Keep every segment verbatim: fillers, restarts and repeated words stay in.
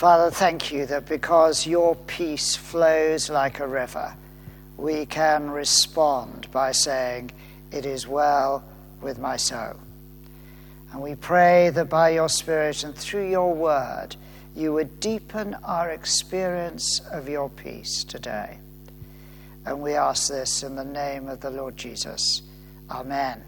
Father, thank you that because your peace flows like a river, we can respond by saying, "It is well with my soul." And we pray that by your Spirit and through your word, you would deepen our experience of your peace today. And we ask this in the name of the Lord Jesus. Amen.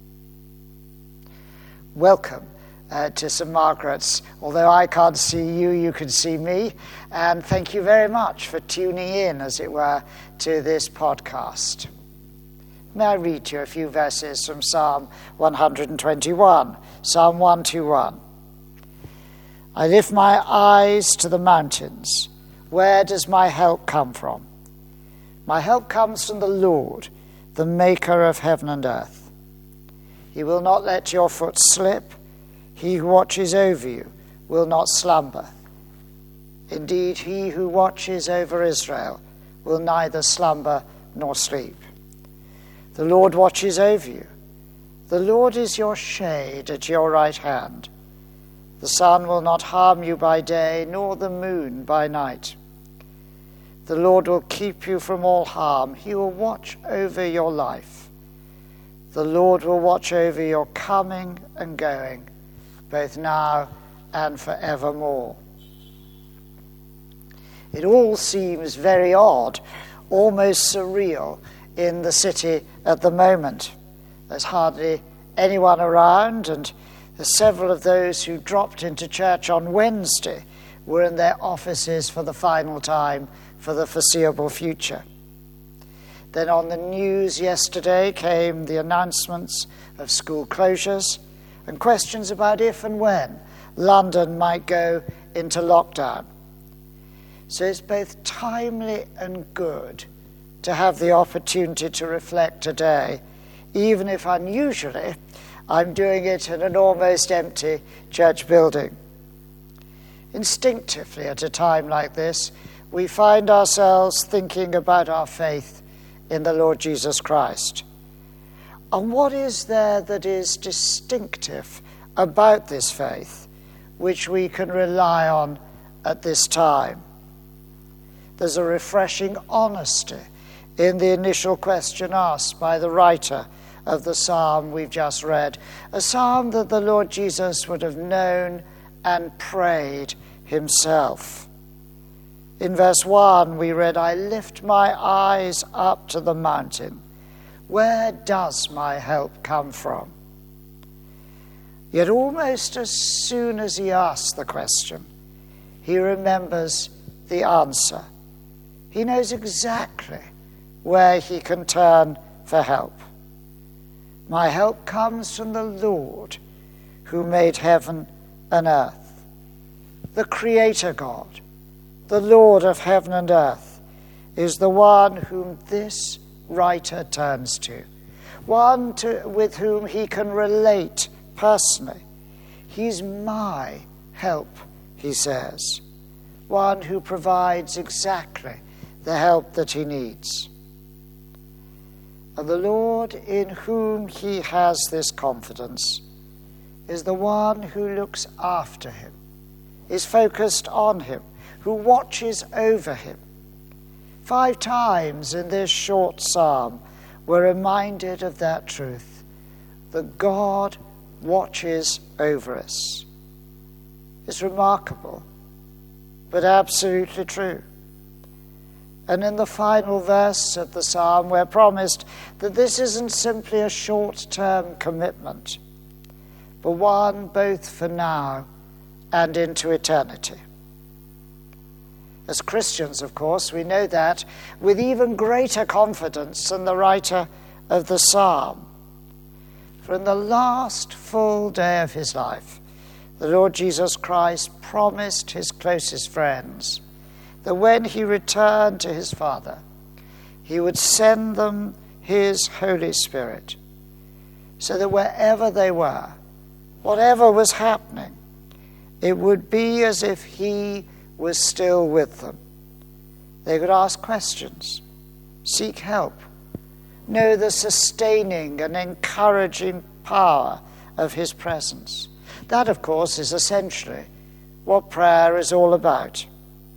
Welcome uh, to Saint Margaret's. Although I can't see you, you can see me. And thank you very much for tuning in, as it were, to this podcast. May I read to you a few verses from Psalm one twenty-one, Psalm one twenty-one. I lift my eyes to the mountains. Where does my help come from? My help comes from the Lord, the maker of heaven and earth. He will not let your foot slip. He who watches over you will not slumber. Indeed, he who watches over Israel will neither slumber nor sleep. The Lord watches over you. The Lord is your shade at your right hand. The sun will not harm you by day, nor the moon by night. The Lord will keep you from all harm. He will watch over your life. The Lord will watch over your coming and going, both now and forevermore. It all seems very odd, almost surreal, in the city at the moment. There's hardly anyone around, and several of those who dropped into church on Wednesday were in their offices for the final time for the foreseeable future. Then on the news yesterday came the announcements of school closures and questions about if and when London might go into lockdown. So it's both timely and good to have the opportunity to reflect today, even if unusually I'm doing it in an almost empty church building. Instinctively, at a time like this, we find ourselves thinking about our faith in the Lord Jesus Christ. And what is there that is distinctive about this faith, which we can rely on at this time? There's a refreshing honesty in the initial question asked by the writer of the psalm we've just read, a psalm that the Lord Jesus would have known and prayed himself. In verse one we read, I lift my eyes up to the mountain. Where does my help come from? Yet almost as soon as he asks the question, he remembers the answer. He knows exactly where he can turn for help. My help comes from the Lord who made heaven and earth. The Creator God, the Lord of heaven and earth, is the one whom this writer turns to, one to, with whom he can relate personally. He's my help, he says, one who provides exactly the help that he needs. And the Lord in whom he has this confidence is the one who looks after him, is focused on him, who watches over him. Five times in this short psalm we're reminded of that truth, that God watches over us. It's remarkable, but absolutely true. And in the final verse of the psalm, we're promised that this isn't simply a short-term commitment, but one both for now and into eternity. As Christians, of course, we know that with even greater confidence than the writer of the psalm. For in the last full day of his life, the Lord Jesus Christ promised his closest friends that when he returned to his Father, he would send them his Holy Spirit, so that wherever they were, whatever was happening, it would be as if he was still with them. They could ask questions, seek help, know the sustaining and encouraging power of his presence. That, of course, is essentially what prayer is all about.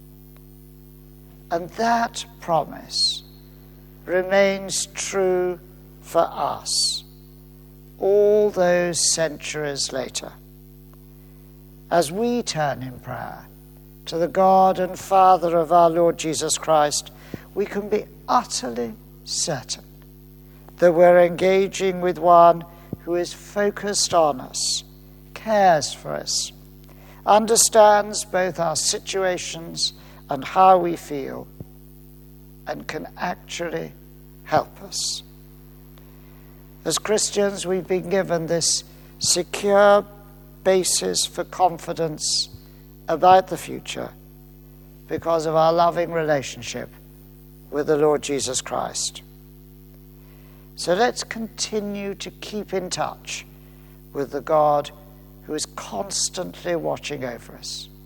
And that promise remains true for us all those centuries later. As we turn in prayer to the God and Father of our Lord Jesus Christ, we can be utterly certain that we're engaging with one who is focused on us, cares for us, understands both our situations and how we feel, and can actually help us. As Christians, we've been given this secure basis for confidence about the future because of our loving relationship with the Lord Jesus Christ. So let's continue to keep in touch with the God who is constantly watching over us.